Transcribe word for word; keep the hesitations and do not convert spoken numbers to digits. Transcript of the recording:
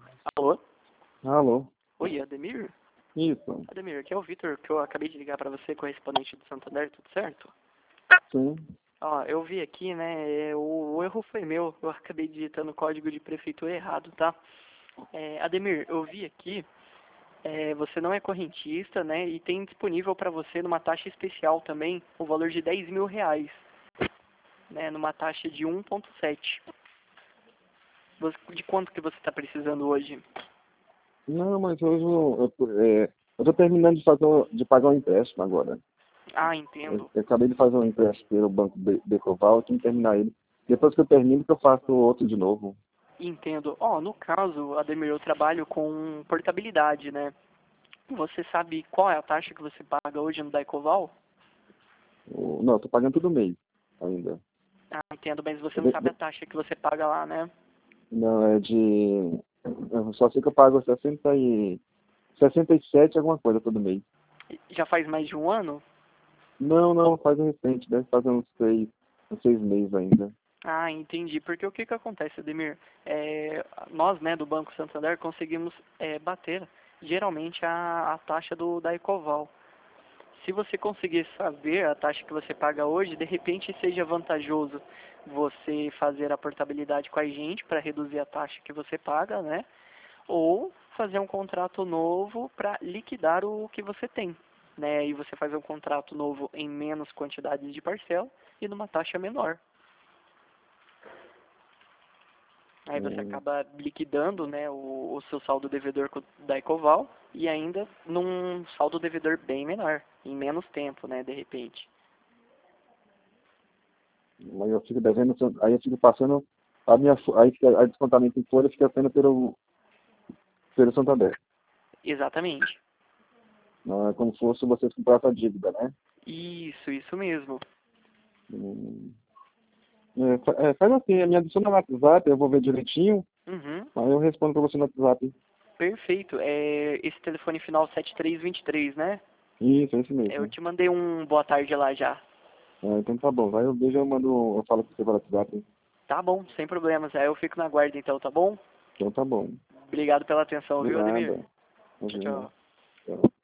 Alô? Alô? Oi, Ademir? Isso. Ademir, aqui é o Vitor, que eu acabei de ligar pra você, correspondente do Santander, tudo certo? Sim. Ó, eu vi aqui, né, o, o erro foi meu, eu acabei digitando o código de prefeitura errado, tá? É, Ademir, eu vi aqui, é, você não é correntista, né, e tem disponível pra você numa taxa especial também, o valor de dez mil reais, né, numa taxa de um ponto sete. Você- De quanto que você tá precisando hoje? Não, mas hoje eu, eu, é, eu tô terminando de, fazer, um- de pagar um empréstimo agora. Ah, Eu, entendo. eu acabei de fazer um empréstimo pelo Banco Be- Becoval, eu tenho que terminar ele. Depois que eu termino, que eu faço outro de novo. Entendo. Ó, no caso, Ademir, eu trabalho com portabilidade, né? Você sabe qual é a taxa que você paga hoje no Daicoval? O- não, eu tô pagando todo mês ainda. Ah, entendo, mas você não De- sabe a de- taxa que você paga lá, né? não, é de... Eu só sei que eu pago sessenta e, sessenta e sete alguma coisa todo mês. Já faz mais de um ano? Não, não, faz um recente, deve fazer uns seis, uns seis meses ainda. Ah, entendi. Porque o que que acontece, Ademir? É, nós, né, do Banco Santander, conseguimos é, bater geralmente a, a taxa do Daicoval. Se você conseguir saber a taxa que você paga hoje, de repente seja vantajoso você fazer a portabilidade com a gente para reduzir a taxa que você paga, né? Ou fazer um contrato novo para liquidar o que você tem, né? E você faz um contrato novo em menos quantidades de parcela e numa taxa menor. Aí você Hum, acaba liquidando, né, o, o seu saldo devedor co- da Ecoval e ainda num saldo devedor bem menor, em menos tempo, né, de repente. Aí eu fico devendo, aí eu fico passando a minha, fo- aí fica, a descontamento em folha fica sendo pelo, pelo Santander. Exatamente. Não é como se fosse vocês comprassem a dívida, né? Isso, isso mesmo. Hum, é, fa- é, faz assim, me adiciona no WhatsApp, eu vou ver direitinho, Uhum. aí eu respondo pra você no WhatsApp. Perfeito. É esse telefone final sete três dois três, né? Isso, é isso Eu mesmo. te mandei um boa tarde lá já. É, então tá bom, vai, eu vejo, eu mando, eu falo com você pelo WhatsApp. Tá bom, sem problemas. Aí eu fico na guarda então, tá bom? Então tá bom. Obrigado pela atenção, De viu, Ademir? nada. Tchau, Imagina. tchau. Tchau.